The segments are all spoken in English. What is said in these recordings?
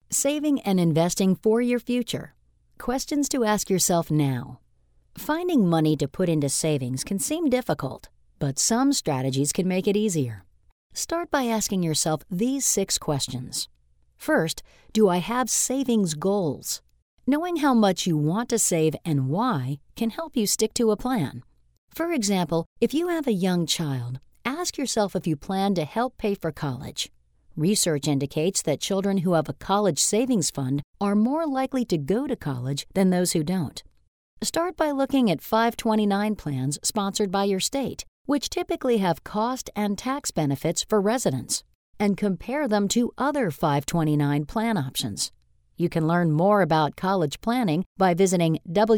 Saving and investing for your future. Questions to ask yourself now. Finding money to put into savings can seem difficult, but some strategies can make it easier. Start by asking yourself these 6 questions. First, do I have savings goals? Knowing how much you want to save and why can help you stick to a plan. For example, if you have a young child, ask yourself if you plan to help pay for college. Research indicates that children who have a college savings fund are more likely to go to college than those who don't. Start by looking at 529 plans sponsored by your state, which typically have cost and tax benefits for residents, and compare them to other 529 plan options. You can learn more about college planning by visiting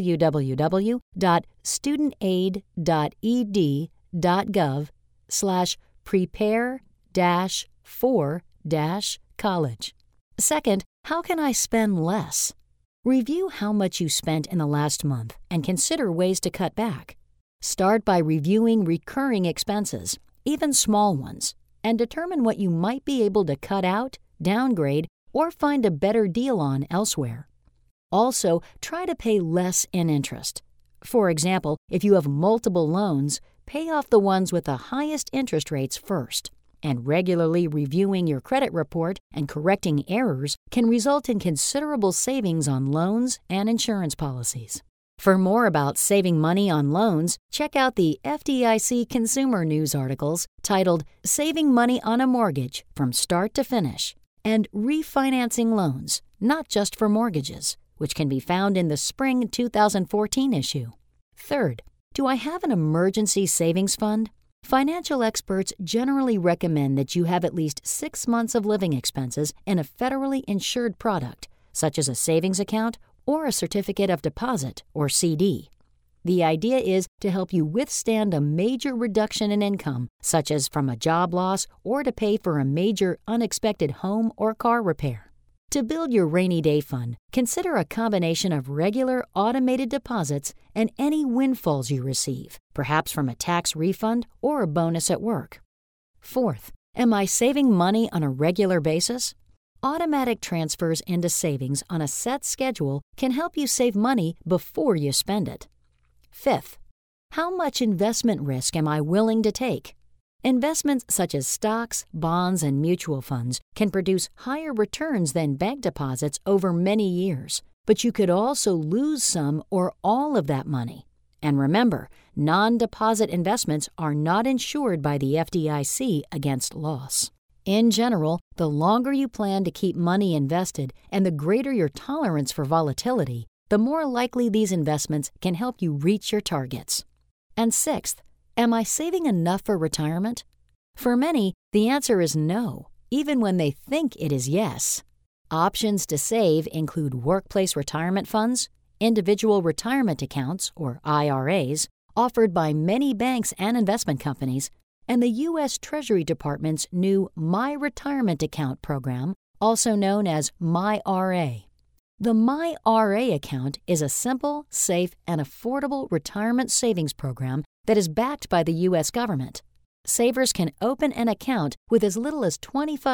www.studentaid.gov/prepare-for-college. Second, how can I spend less? Review how much you spent in the last month and consider ways to cut back. Start by reviewing recurring expenses, even small ones, and determine what you might be able to cut out, downgrade, or find a better deal on elsewhere. Also, try to pay less in interest. For example, if you have multiple loans, pay off the ones with the highest interest rates first. And regularly reviewing your credit report and correcting errors can result in considerable savings on loans and insurance policies. For more about saving money on loans, check out the FDIC Consumer News articles titled Saving Money on a Mortgage from Start to Finish and Refinancing Loans, Not Just for Mortgages, which can be found in the spring 2014 issue. Third, do I have an emergency savings fund? Financial experts generally recommend that you have at least 6 months of living expenses in a federally insured product, such as a savings account or a certificate of deposit, or CD. The idea is to help you withstand a major reduction in income, such as from a job loss or to pay for a major unexpected home or car repair. To build your rainy day fund, consider a combination of regular automated deposits and any windfalls you receive, perhaps from a tax refund or a bonus at work. Fourth, am I saving money on a regular basis? Automatic transfers into savings on a set schedule can help you save money before you spend it. Fifth, how much investment risk am I willing to take? Investments such as stocks, bonds, and mutual funds can produce higher returns than bank deposits over many years, but you could also lose some or all of that money. And remember, non-deposit investments are not insured by the FDIC against loss. In general, the longer you plan to keep money invested and the greater your tolerance for volatility, the more likely these investments can help you reach your targets. And sixth, am I saving enough for retirement? For many, the answer is no, even when they think it is yes. Options to save include workplace retirement funds, individual retirement accounts, or IRAs, offered by many banks and investment companies, and the U.S. Treasury Department's new My Retirement Account program, also known as MyRA. The MyRA account is a simple, safe, and affordable retirement savings program that is backed by the U.S. government. Savers can open an account with as little as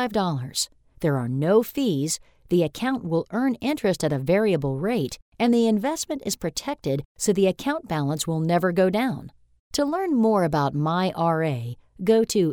$25. There are no fees, the account will earn interest at a variable rate, and the investment is protected so the account balance will never go down. To learn more about MyRA, go to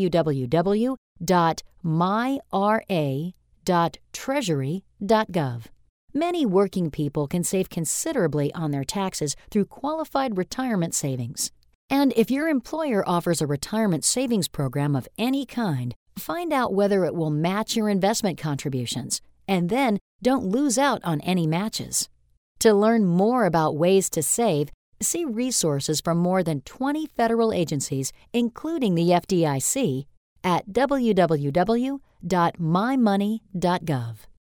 www.myra.treasury.gov. Many working people can save considerably on their taxes through qualified retirement savings. And if your employer offers a retirement savings program of any kind, find out whether it will match your investment contributions, and then don't lose out on any matches. To learn more about ways to save, see resources from more than 20 federal agencies, including the FDIC, at www.mymoney.gov.